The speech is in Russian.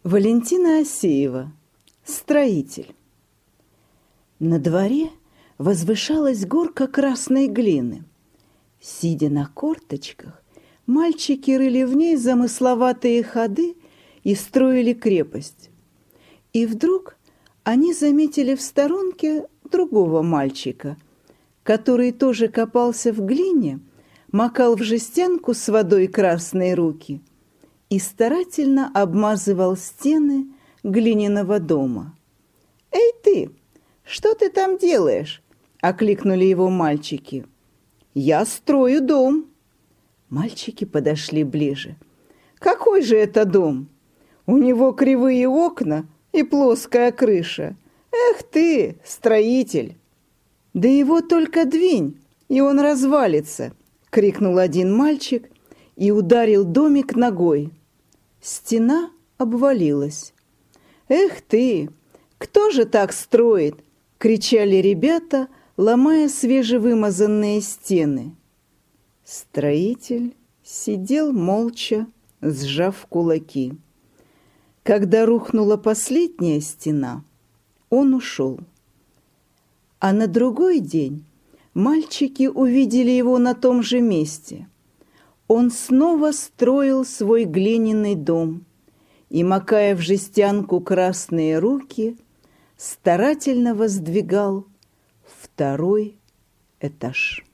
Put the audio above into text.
Валентина Асеева. Строитель. На дворе возвышалась горка красной глины. Сидя на корточках, мальчики рыли в ней замысловатые ходы и строили крепость. И вдруг они заметили в сторонке другого мальчика, который тоже копался в глине, макал в жестянку с водой красные руки и старательно обмазывал стены глиняного дома. «Эй ты, что ты там делаешь?» — окликнули его мальчики. «Я строю дом». Мальчики подошли ближе. «Какой же это дом? У него кривые окна и плоская крыша. Эх ты, строитель!» «Да его только двинь, и он развалится!» — крикнул один мальчик и ударил домик ногой. Стена обвалилась. «Эх ты! Кто же так строит?» — кричали ребята, ломая свежевымазанные стены. Строитель сидел молча, сжав кулаки. Когда рухнула последняя стена, он ушел. А на другой день мальчики увидели его на том же месте. Он снова строил свой глиняный дом и, макая в жестянку красные руки, старательно воздвигал второй этаж.